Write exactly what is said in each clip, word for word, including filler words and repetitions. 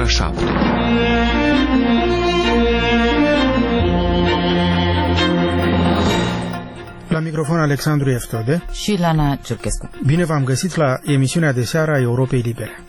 ora șapte. La microfon Alexandru Eftode și Lana Ciurchescu. Bine v-am găsit la emisiunea de seară a Europei Libere.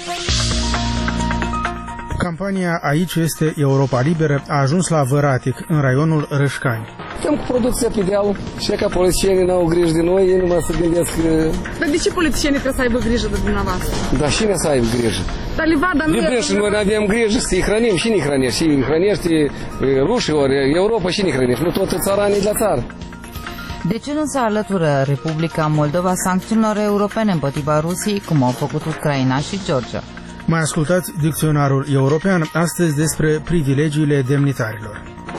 Campania Aici este Europa Liberă a ajuns la Văratic, în raionul Rășcani. Stăm cu producția pe deal și ca polițienii n-au grijă de noi, ei numai să gândesc că... Dar de ce polițienii trebuie să aibă grijă de dumneavoastră? Dar cine să aibă grijă? Dar Livada nu e... Și noi avem grijă să-i hrănim. Cine-i hrănește? Și hrănește rușii, ori Europa, cine-i hrănește? Nu tot țăranii de la țară. De ce nu se alătură Republica Moldova sancțiunilor europene împotriva Rusiei, cum au făcut Ucraina și Georgia? Mai ascultați dicționarul european astăzi despre privilegiile demnitarilor.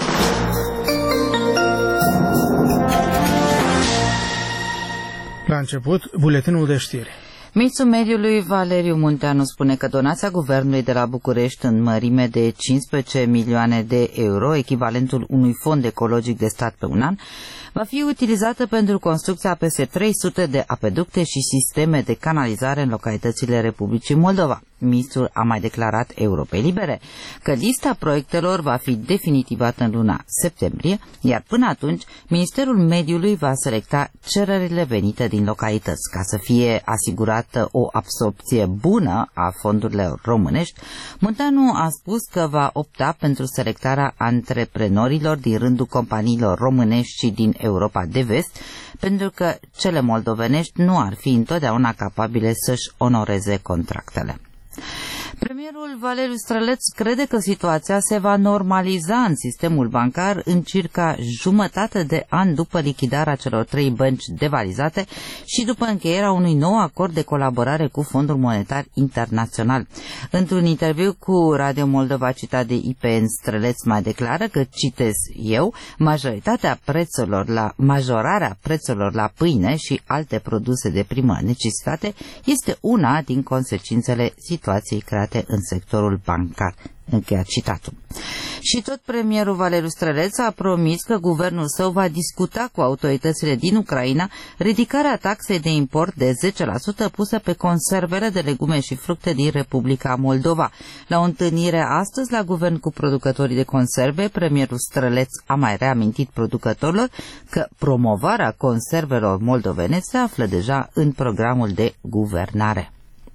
La început, buletinul de știri. Ministrul Mediului Valeriu Munteanu spune că donația Guvernului de la București în mărime de cincisprezece milioane de euro, echivalentul unui fond ecologic de stat pe un an, va fi utilizată pentru construcția a peste trei sute de apeducte și sisteme de canalizare în localitățile Republicii Moldova. Ministrul a mai declarat Europei Libere că lista proiectelor va fi definitivată în luna septembrie, iar până atunci Ministerul Mediului va selecta cererile venite din localități. Ca să fie asigurată o absorpție bună a fondurilor românești, Munteanu a spus că va opta pentru selectarea antreprenorilor din rândul companiilor românești și din Europa de Vest, pentru că cele moldovenești nu ar fi întotdeauna capabile să-și onoreze contractele. Premierul Valeriu Străleț crede că situația se va normaliza în sistemul bancar în circa jumătate de an după lichidarea celor trei bănci devalizate și după încheierea unui nou acord de colaborare cu Fondul Monetar Internațional. Într-un interviu cu Radio Moldova citat de I P N, Străleț mai declară că, citez eu, majoritatea prețurilor la majorarea prețurilor la pâine și alte produse de primă necesitate este una din consecințele situației create în sectorul bancar. Încheiat citatul. Și tot premierul Valeriu Străleț a promis că guvernul său va discuta cu autoritățile din Ucraina ridicarea taxei de import de zece la sută pusă pe conservele de legume și fructe din Republica Moldova. La o întâlnire astăzi la guvern cu producătorii de conserve, premierul Străleț a mai reamintit producătorilor că promovarea conservelor moldovene se află deja în programul de guvernare.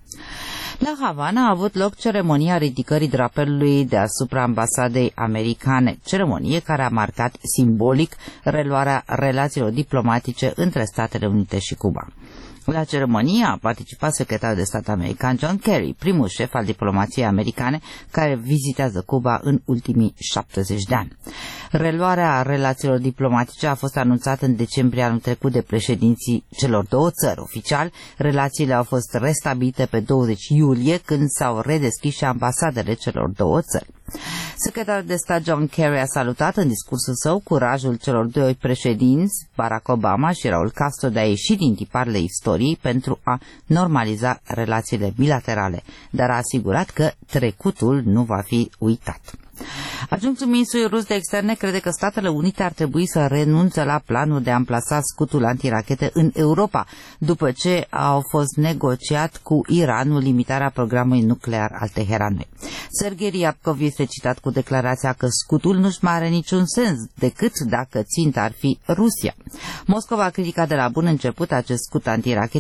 La Havana a avut loc ceremonia ridicării drapelului deasupra ambasadei americane, ceremonie care a marcat simbolic reluarea relațiilor diplomatice între Statele Unite și Cuba. La ceremonie a participat secretarul de stat american John Kerry, primul șef al diplomației americane care vizitează Cuba în ultimii șaptezeci de ani. Reluarea relațiilor diplomatice a fost anunțată în decembrie anul trecut de președinții celor două țări. Oficial, relațiile au fost restabilite pe douăzeci iulie, când s-au redeschis și ambasadele celor două țări. Secretarul de stat John Kerry a salutat în discursul său curajul celor doi președinți, Barack Obama și Raul Castro, de a ieși din tiparele istoriei pentru a normaliza relațiile bilaterale, dar a asigurat că trecutul nu va fi uitat. Adjunctul ministrului rus de externe crede că Statele Unite ar trebui să renunțe la planul de a amplasa scutul antirachete în Europa, după ce au fost negociat cu Iranul limitarea programului nuclear al Teheranului. Sergei Ryabkov este citat cu declarația că scutul nu-și mai are niciun sens decât dacă ținta ar fi Rusia. Moscova a criticat de la bun început acest scut antirachete